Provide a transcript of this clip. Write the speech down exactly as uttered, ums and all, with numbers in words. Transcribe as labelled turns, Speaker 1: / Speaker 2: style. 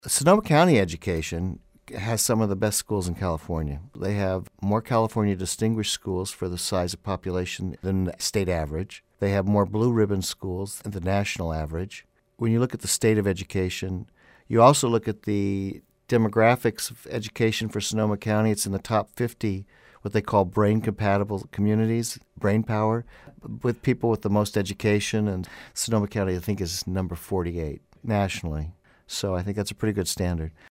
Speaker 1: Sonoma County education has some of the best schools in California. They have more California distinguished schools for the size of population than the state average. They have more blue ribbon schools than the national average. When you look at the state of education, you also look at the demographics of education for Sonoma County. It's in the top fifty, what they call brain-compatible communities, brain power, with people with the most education. And Sonoma County, I think, is number forty-eight nationally. So I think that's a pretty good standard.